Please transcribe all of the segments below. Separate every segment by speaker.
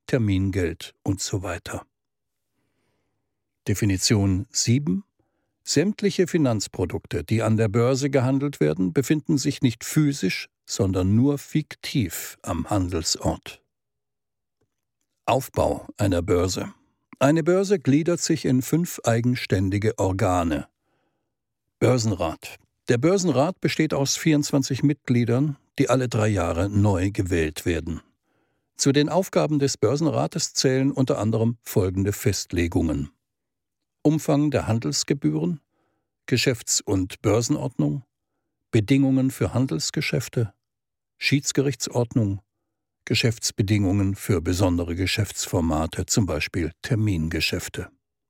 Speaker 1: Termingeld und so weiter. Definition 7: Sämtliche Finanzprodukte, die an der Börse gehandelt werden, befinden sich nicht physisch, sondern nur fiktiv am Handelsort. Aufbau einer Börse. Eine Börse gliedert sich in 5 eigenständige Organe. Börsenrat. Der Börsenrat besteht aus 24 Mitgliedern, die alle 3 Jahre neu gewählt werden. Zu den Aufgaben des Börsenrates zählen unter anderem folgende Festlegungen: Umfang der Handelsgebühren, Geschäfts- und Börsenordnung, Bedingungen für Handelsgeschäfte, Schiedsgerichtsordnung, Geschäftsbedingungen für besondere Geschäftsformate, zum Beispiel Termingeschäfte.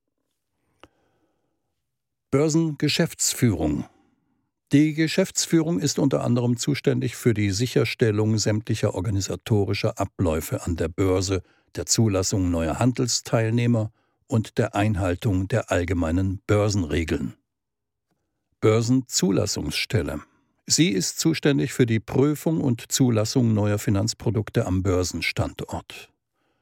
Speaker 1: Börsengeschäftsführung. Die Geschäftsführung ist unter anderem zuständig für die Sicherstellung sämtlicher organisatorischer Abläufe an der Börse, der Zulassung neuer Handelsteilnehmer und der Einhaltung der allgemeinen Börsenregeln. Börsenzulassungsstelle. Sie ist zuständig für die Prüfung und Zulassung neuer Finanzprodukte am Börsenstandort.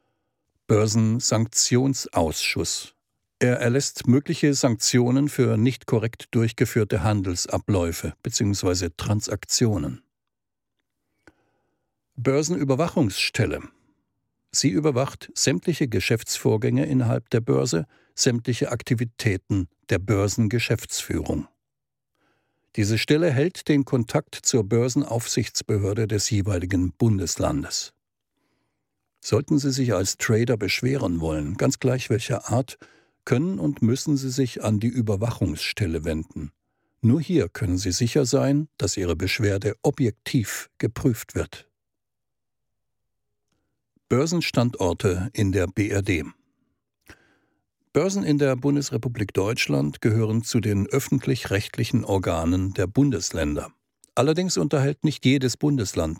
Speaker 1: Börsensanktionsausschuss. Er erlässt mögliche Sanktionen für nicht korrekt durchgeführte Handelsabläufe bzw. Transaktionen. Börsenüberwachungsstelle. Sie überwacht sämtliche Geschäftsvorgänge innerhalb der Börse, sämtliche Aktivitäten der Börsengeschäftsführung. Diese Stelle hält den Kontakt zur Börsenaufsichtsbehörde des jeweiligen Bundeslandes. Sollten Sie sich als Trader beschweren wollen, ganz gleich welcher Art, können und müssen Sie sich an die Überwachungsstelle wenden. Nur hier können Sie sicher sein, dass Ihre Beschwerde objektiv geprüft wird. Börsenstandorte in der BRD. Börsen in der Bundesrepublik Deutschland gehören zu den öffentlich-rechtlichen Organen der Bundesländer. Allerdings unterhält nicht jedes Bundesland